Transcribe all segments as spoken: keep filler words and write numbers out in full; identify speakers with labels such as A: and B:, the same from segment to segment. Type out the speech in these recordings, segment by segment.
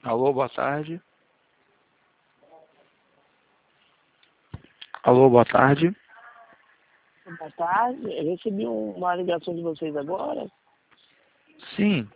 A: Alô, boa tarde. Alô, boa tarde.
B: Boa tarde. Eu recebi uma ligação de vocês agora.
A: Sim.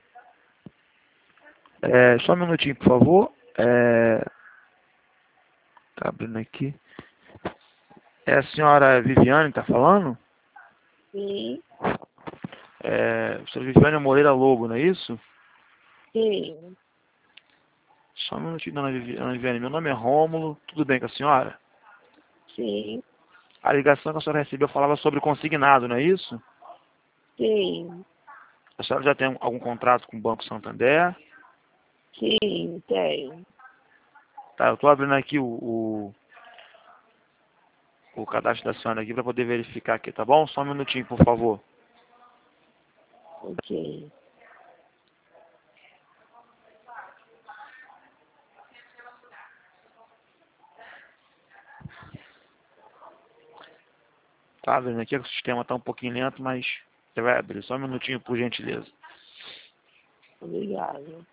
A: É, só um minutinho, por favor. É... Tá abrindo aqui. É a senhora Viviane que tá falando?
B: Sim,
A: É, a senhora Viviane Moreira Lobo, não é isso?
B: sim.
A: Só um minutinho, dona Vivi- dona Viviane. Meu nome é Rômulo. Tudo bem com a senhora?
B: Sim,
A: A ligação que a senhora recebeu falava sobre consignado, não é isso?
B: sim,
A: A senhora já tem algum contrato com o Banco Santander?
B: sim, tenho.
A: Tá, eu tô abrindo aqui o, o, o cadastro da senhora aqui para poder verificar aqui, tá bom? Só um minutinho, por favor.
B: Ok.
A: Tá vendo aqui que o sistema tá um pouquinho lento, mas você vai abrir. Só um minutinho, por gentileza.
B: Obrigado.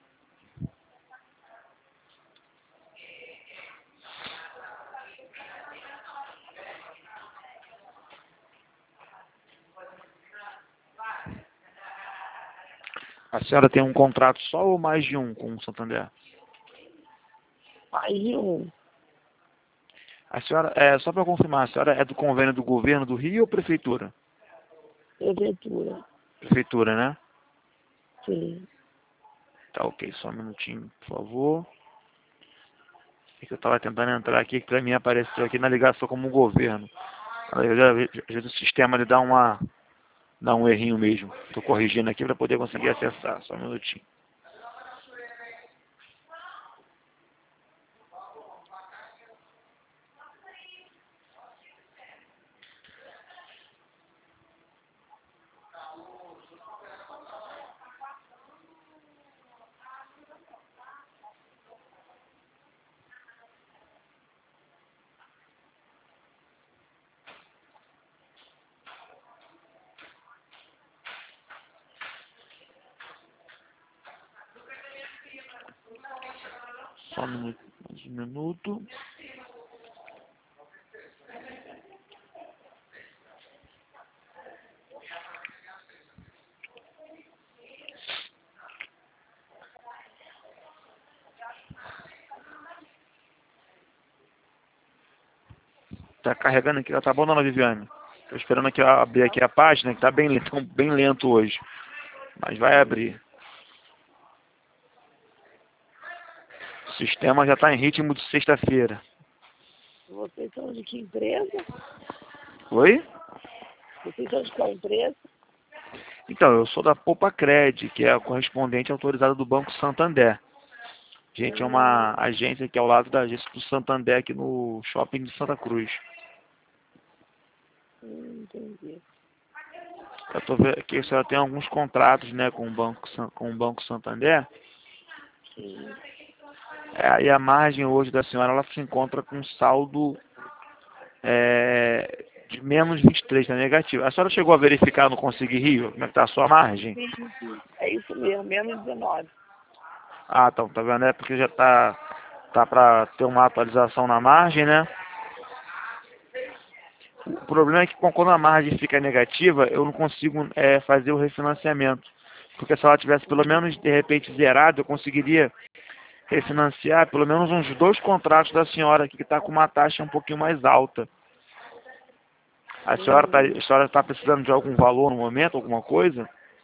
A: A senhora tem um contrato só ou mais de um com o Santander?
B: Mais de um.
A: A senhora, é, só para confirmar, a senhora é do convênio do governo do Rio ou prefeitura?
B: Prefeitura.
A: Prefeitura, né?
B: Sim.
A: Tá ok, só um minutinho, por favor. É que eu tava tentando entrar aqui, que pra mim apareceu aqui na ligação como governo. Aí eu já, vi- às vezes o sistema ele dá uma, dá um errinho mesmo. Tô corrigindo aqui para poder conseguir acessar, só um minutinho. Só um minuto, mais um minuto. Tá carregando aqui, tá bom, dona Viviane? Tô esperando aqui abrir aqui a página, que tá bem lento, bem lento hoje. Mas vai abrir. O sistema já tá em ritmo de sexta-feira.
B: Vocês são de que empresa?
A: Oi?
B: Vocês são de qual empresa?
A: Então, eu sou da Poupa Cred, que é a correspondente autorizada do Banco Santander. A gente é uma
B: Hum,
A: agência aqui ao lado da agência do Santander aqui no shopping de Santa Cruz.
B: hum, entendi.
A: Eu tô vendo que a senhora tem alguns contratos, né, com o Banco, San- com o Banco Santander.
B: Sim.
A: É, e a margem hoje da senhora, ela se encontra com saldo é, de menos vinte e três, tá negativo. A senhora chegou a verificar no Consegui Rio, como é que tá a sua margem?
B: Sim, sim. É isso mesmo, menos dezenove.
A: Ah, então, tá vendo? É porque já tá, tá para ter uma atualização na margem, né? O problema é que quando a margem fica negativa, eu não consigo é, fazer o refinanciamento. Porque se ela tivesse pelo menos, de repente, zerado, eu conseguiria refinanciar pelo menos uns dois contratos da senhora aqui, que está com uma taxa um pouquinho mais alta. A senhora está
B: Hum.
A: a senhora tá precisando de algum valor no momento, alguma coisa?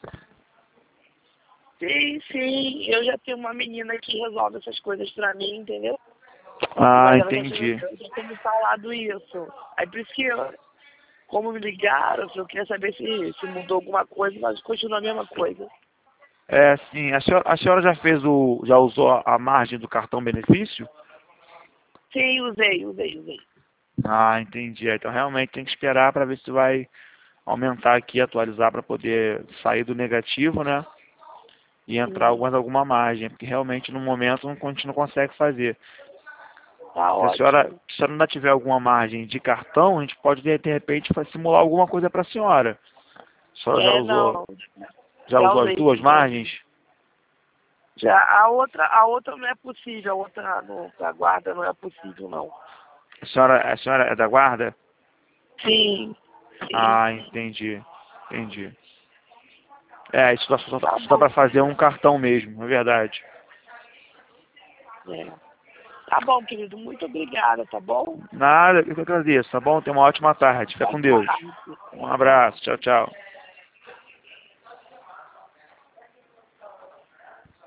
B: Sim, sim. Eu já tenho uma menina que resolve essas coisas pra mim, entendeu?
A: Ah,
B: Mas ela já tinha,
A: entendi.
B: já tinha me falado isso. Aí por isso que, eu, como me ligaram, eu queria saber se, se mudou alguma coisa, mas continua a mesma coisa.
A: É, sim. A senhora, a senhora já fez o, já usou a a margem do cartão benefício?
B: Sim, usei, usei, usei.
A: Ah, entendi. Então realmente tem que esperar para ver se vai aumentar aqui, atualizar para poder sair do negativo, né? E entrar
B: Sim,
A: mais alguma margem, porque realmente no momento não, a gente não consegue fazer.
B: tá
A: Se a senhora,
B: ótimo.
A: se a senhora ainda tiver alguma margem de cartão, a gente pode de, de repente fa- simular alguma coisa para a senhora. A senhora já
B: É,
A: usou,
B: não,
A: já
B: já
A: usou as
B: usei,
A: duas
B: já usei.
A: margens?
B: Já a outra, a outra não é possível, a outra no, pra guarda não é possível, não.
A: A senhora, a senhora é da guarda?
B: Sim. Sim.
A: Ah, entendi. Entendi. É, isso dá, só, só dá pra fazer um cartão mesmo, é verdade.
B: É. Tá bom, querido. Muito obrigada, tá bom?
A: Nada, eu que agradeço, tá bom? Tenha uma ótima tarde. Fica com Deus. Um abraço. Tchau, tchau.